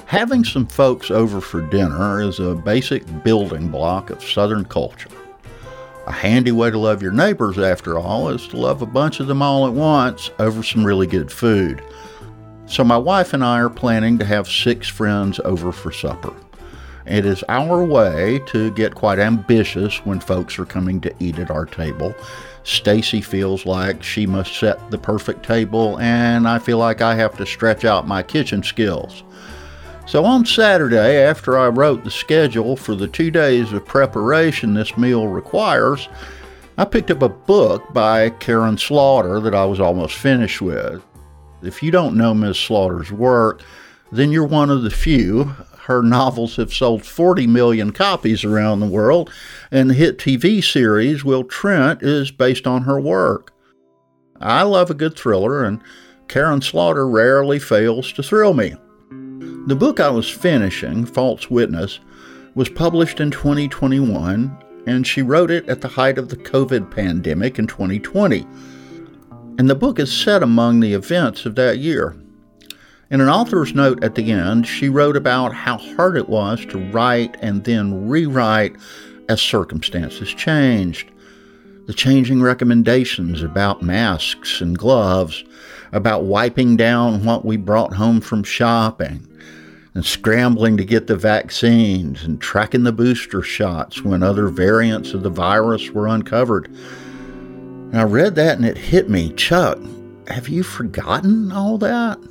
Having some folks over for dinner is a basic building block of Southern culture. A handy way to love your neighbors, after all, is to love a bunch of them all at once over some really good food. So my wife and I are planning to have 6 friends over for supper. It is our way to get quite ambitious when folks are coming to eat at our table. Stacy feels like she must set the perfect table, and I feel like I have to stretch out my kitchen skills. So on Saturday, after I wrote the schedule for the 2 days of preparation this meal requires, I picked up a book by Karin Slaughter that I was almost finished with. If you don't know Ms. Slaughter's work, then you're one of the few. Her novels have sold 40 million copies around the world, and the hit TV series Will Trent is based on her work. I love a good thriller, and Karin Slaughter rarely fails to thrill me. The book I was finishing, False Witness, was published in 2021, and she wrote it at the height of the COVID pandemic in 2020. And the book is set among the events of that year. In an author's note at the end, she wrote about how hard it was to write and then rewrite as circumstances changed. The changing recommendations about masks and gloves, about wiping down what we brought home from shopping, and scrambling to get the vaccines and tracking the booster shots when other variants of the virus were uncovered. And I read that and it hit me, Chuck, have you forgotten all that?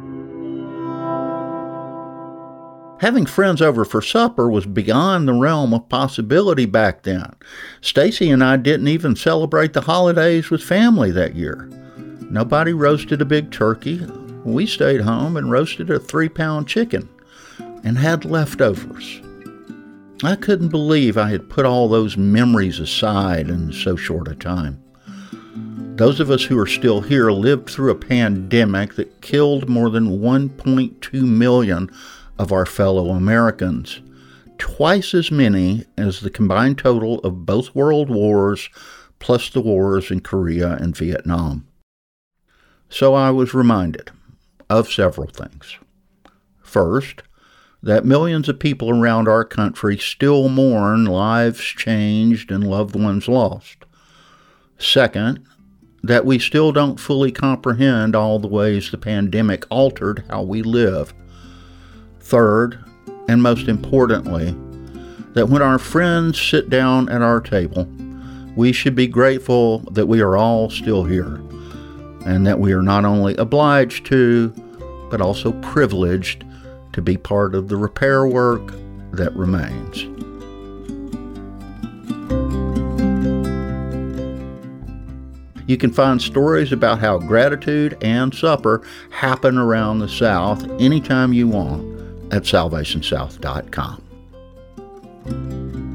Having friends over for supper was beyond the realm of possibility back then. Stacy and I didn't even celebrate the holidays with family that year. Nobody roasted a big turkey. We stayed home and roasted a 3-pound chicken and had leftovers. I couldn't believe I had put all those memories aside in so short a time. Those of us who are still here lived through a pandemic that killed more than 1.2 million of our fellow Americans, twice as many as the combined total of both world wars, plus the wars in Korea and Vietnam. So I was reminded of several things. First, that millions of people around our country still mourn lives changed and loved ones lost. Second, that we still don't fully comprehend all the ways the pandemic altered how we live. Third, and most importantly, that when our friends sit down at our table, we should be grateful that we are all still here, and that we are not only obliged to, but also privileged to be part of the repair work that remains. You can find stories about how gratitude and supper happen around the South anytime you want at salvationsouth.com.